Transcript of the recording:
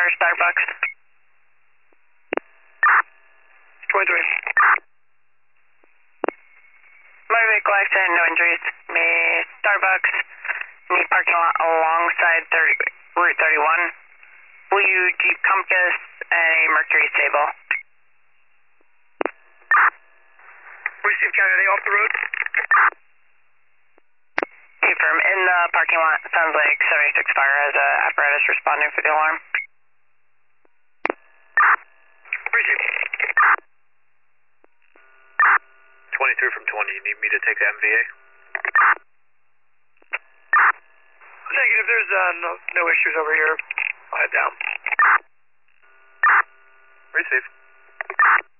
for Starbucks. 23. Motor vehicle accident, no injuries. Starbucks, in the parking lot alongside Route 31. Blue Jeep Compass and a Mercury Sable. Receive County, are they off the road? Confirm, in the parking lot, sounds like 76 Fire has a apparatus responding for the alarm. Receive. 23 from 20, you need me to take the MVA? Negative, there's no issues over here. I'll head down. Receive.